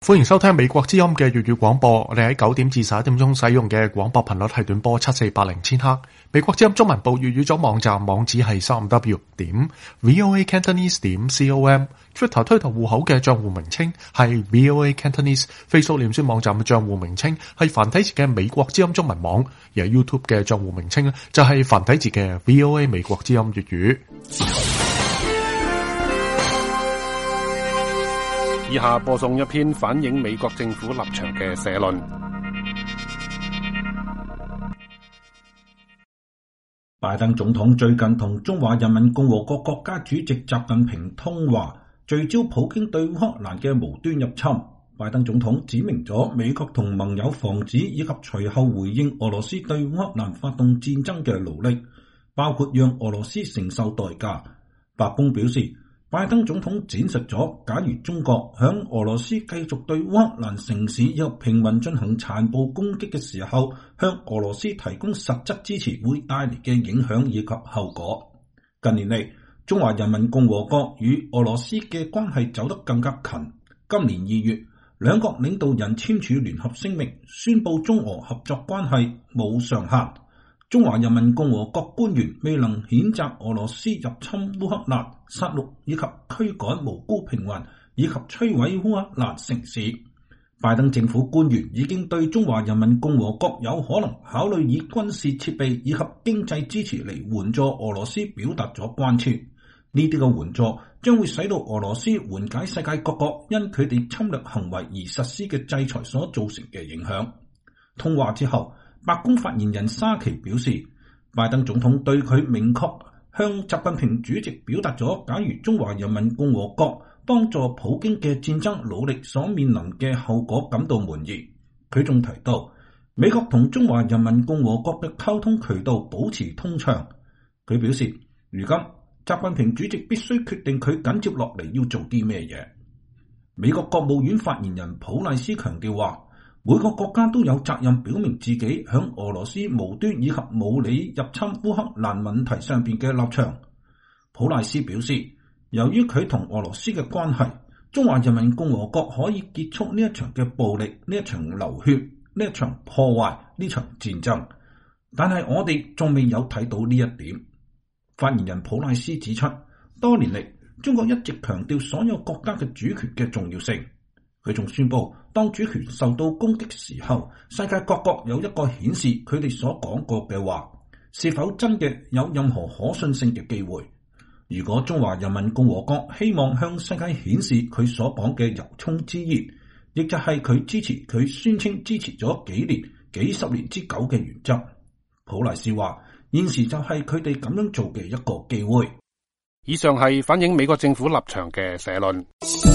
歡迎收聽美國之音嘅粵語廣播。我哋喺9點至11點鐘使用嘅廣播頻率係短波7480千赫。美國之音中文部粵語組網站網址係 3w.voacantonese.com。Twitter 推特戶口嘅賬戶名稱係 VOA Cantonese。Facebook 臉書網站嘅賬戶名稱係繁體字嘅美國之音中文網。而 YouTube 嘅賬戶名稱就係繁體字嘅 VOA 美國之音粵語。 以下播送一篇反映美國政府立場嘅社論。 拜登總統最近同中華人民共和國國家主席習近平通話，聚焦普京對烏克蘭嘅無端入侵。拜登總統指明咗美國同盟友防止以及隨後回應俄羅斯對烏克蘭發動戰爭嘅努力，包括讓俄羅斯承受代價。白宮表示，拜登總統展示咗，假如中國響俄羅斯繼續對烏克蘭城市以及平民進行殘暴攻擊嘅時候，向俄羅斯提供實質支持會帶嚟嘅影響以及後果。近年嚟，中華人民共和國與俄羅斯嘅關係走得更加近。今年2月，兩國領導人簽署聯合聲明，宣布中俄合作關係冇上限。中華人民共和國官員未能譴責俄羅斯入侵烏克蘭、殺戮以及驅趕無辜平民，以及摧毀烏克蘭城市。拜登政府官員已經對中華人民共和國有可能考慮以軍事設備以及經濟支持嚟援助俄羅斯表達咗關切。呢啲嘅援助將會使到俄羅斯緩解世界各國因佢哋侵略行為而實施嘅制裁所造成嘅影響。通話之後，白宮發言人沙奇表示，拜登總統對佢明確向習近平主席表達咗，假如中華人民共和國幫助普京嘅戰爭努力所面臨嘅後果感到滿意。佢仲提到，美國同中華人民共和國嘅溝通渠道保持通暢。佢表示，如今習近平主席必須決定佢緊接落嚟要做啲咩嘢。美國國務院發言人普賴斯強調話，每個國家都有責任表明自己響俄羅斯無端以及無理入侵烏克蘭問題上邊嘅立場。普賴斯表示，由於佢同俄羅斯嘅關係，中華人民共和國可以結束呢一場嘅暴力、呢一場流血、呢一場破壞、呢場戰爭，但係我哋仲未有睇到呢一點。發言人普賴斯指出，多年嚟，中國一直強調所有國家嘅主權嘅重要性。佢仲宣布，當主權受到攻擊時候，世界各國有一個顯示佢哋所講過嘅話是否真嘅有任何可信性嘅機會。如果中華人民共和國希望向世界顯示佢所講嘅由衷之意，亦就係佢支持佢宣稱支持咗幾年、幾十年之久嘅原則。普賴斯話，現時就係佢哋咁樣做嘅一個機會。 以上係反映美國政府立場嘅社論。